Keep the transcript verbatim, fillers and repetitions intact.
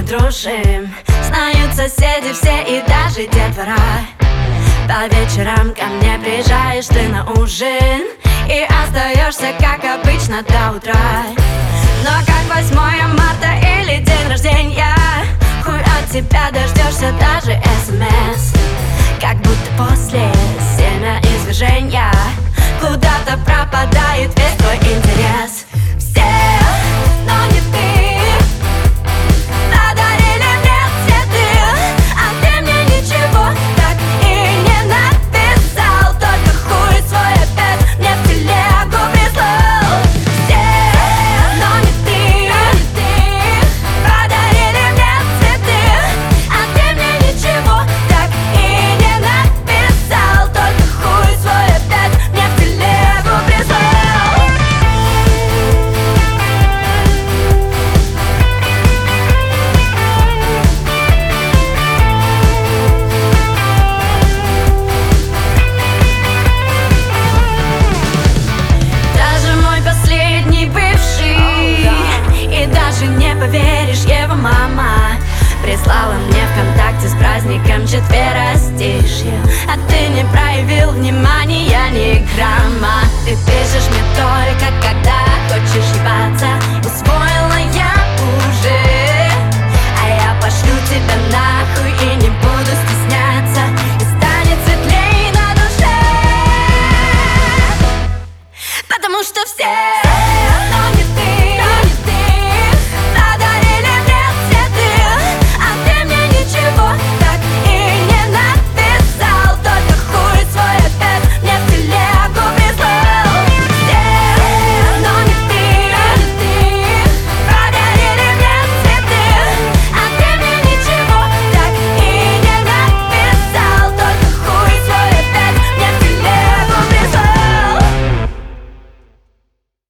дружим. Знают соседи все и даже детвора. По вечерам ко мне приезжаешь ты на ужин и остаешься, как обычно, до утра. Но как восьмое марта или день рождения, хуй от тебя дождешься даже смс. Как будто